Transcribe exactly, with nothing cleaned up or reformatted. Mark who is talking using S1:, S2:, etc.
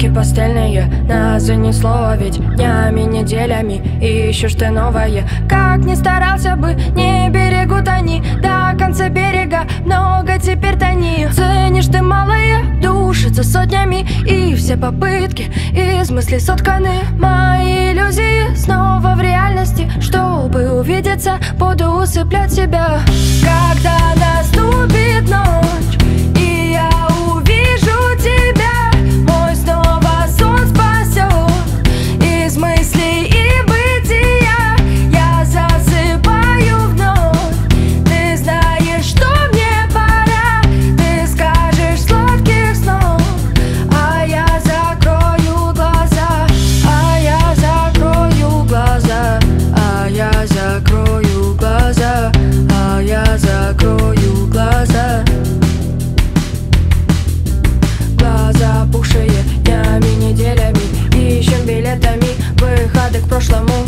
S1: Фотки пастельные, назови ни слова, ведь днями, неделями ищешь ты новое. Как ни старался бы, не берегут они до конца берега, много теперь тони. Ценишь ты малое, душится сотнями, и все попытки из мыслей сотканы. Мои иллюзии снова в реальности, чтобы увидеться, буду усыплять себя. Когда наступит ночь и я увижу тебя, мой снова сон спасет из мыслей и бытия. Я засыпаю вновь, ты знаешь, что мне пора. Ты скажешь сладких снов, а я закрою глаза, а я закрою глаза, а я закрою глаза, а я закрою глаза. Глаза опухшие днями, неделями, ищем билетами выходы к прошлому.